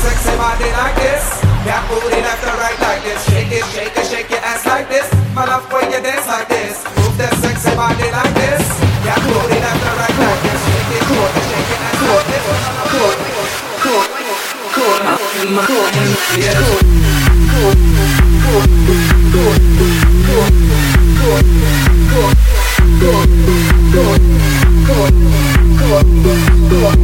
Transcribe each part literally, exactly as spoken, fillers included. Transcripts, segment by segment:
sexy body like this. That booty left and right like this. Shake it, shake it, shake your ass like this. My love when you dance like this. Move that sexy body like this. That booty left and right like this. Shake it, shake it, shake your ass like this. Cool, cool, cool, cool, yeah. Cool, cool, cool, cool, cool, cool, cool, cool, cool, cool, cool,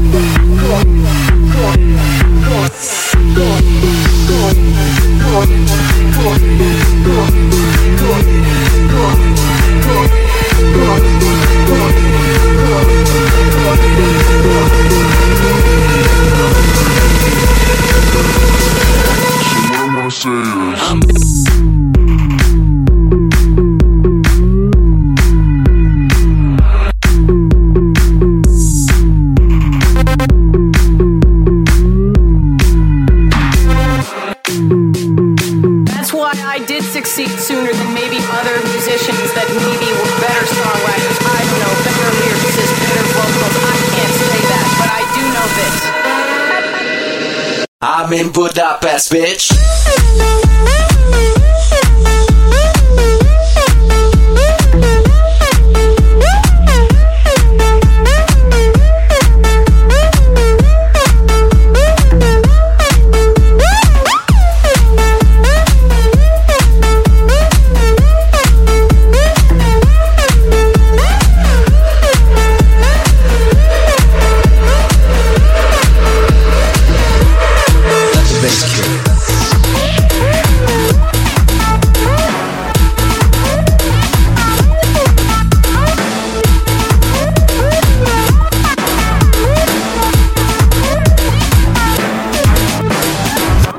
succeed sooner than maybe other musicians that maybe were better songwriters. I don't know, better lyricists, better vocals. I can't say that, but I do know this. I'm in Budapest, bitch.